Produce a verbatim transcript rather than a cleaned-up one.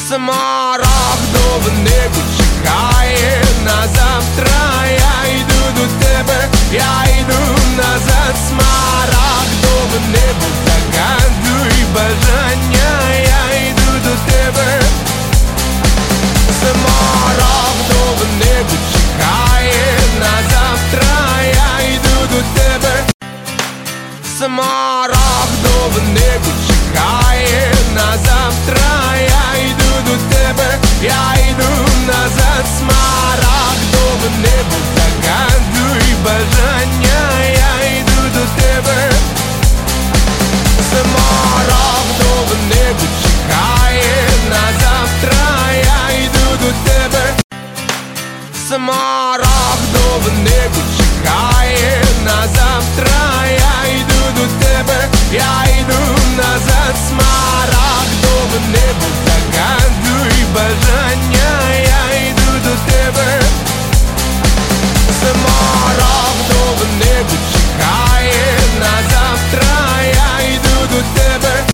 Смарагдове небо чекає на завтра. Я йду до тебе, я йду назад. Смарагдове небо, загадуй бажання. Я йду до тебе. Смарагдове небо чекає на завтра. Я йду до тебе. Смарагдове небо чекає на завтра. Я йду до тебе, я йду назад. Смарагдове небо, загадуй бажання. Я йду до тебе. Смарагдове небо чекає на завтра. Я йду до тебе. Смарагдове небо чекає на завтра. Я йду до тебе. Я